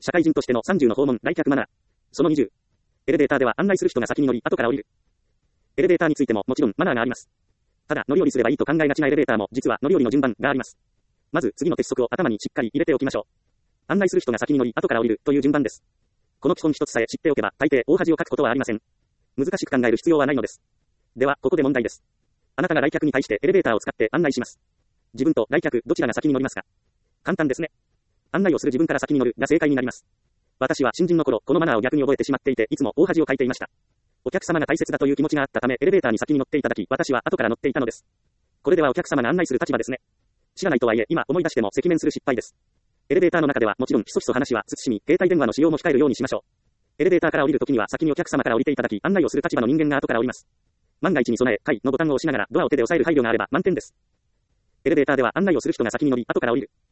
社会人としての30の訪問、来客マナー。その20。エレベーターでは案内する人が先に乗り、後から降りる。エレベーターについてももちろんマナーがあります。ただ、乗り降りすればいいと考えがちなエレベーターも実は乗り降りの順番があります。まず、次の鉄則を頭にしっかり入れておきましょう。案内する人が先に乗り、後から降りるという順番です。この基本一つさえ知っておけば、大抵大恥をかくことはありません。難しく考える必要はないのです。では、ここで問題です。あなたが来客に対してエレベーターを使って案内します。自分と来客、どちらが先に乗りますか？簡単ですね。案内をする自分から先に乗るが正解になります。私は新人の頃、このマナーを逆に覚えてしまっていて、いつも大恥をかいていました。お客様が大切だという気持ちがあったため、エレベーターに先に乗っていただき、私は後から乗っていたのです。これではお客様が案内する立場ですね。知らないとはいえ、今思い出しても赤面する失敗です。エレベーターの中ではもちろんひそひそ話は慎み、携帯電話の使用も控えるようにしましょう。エレベーターから降りるときには先にお客様から降りていただき、案内をする立場の人間が後から降ります。万が一に備え、階のボタンを押しながらドアを手で押さえる配慮があれば満点です。エレベーターでは案内をする人が先に乗り、後から降りる。